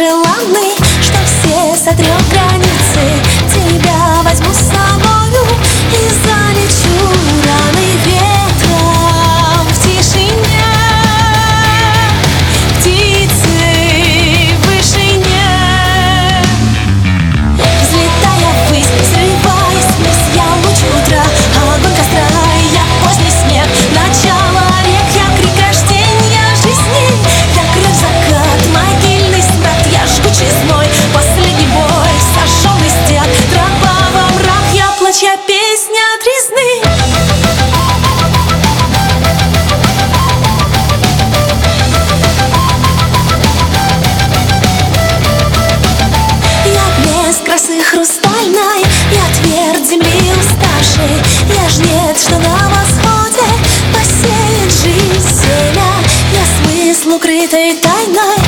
желанный, что все сотрет границы. Тебя возьму с собою и залечу раной ветром в тишине. Птицы в вышине, взлетая ввысь, срываясь вниз, я луч утра, огонь костра, я поздний снег, начало рек, я крик рождения жизни, я кровь закат, могильный смрад, я жгучий зной, последний бой, сожженный стяг, тропа во мрак, я плачь, я песня тризны. Красы хрустальной, я твердь земли уставшей, я жнец, что на восходе посеет жизнь семя, я смысл укрытой тайной.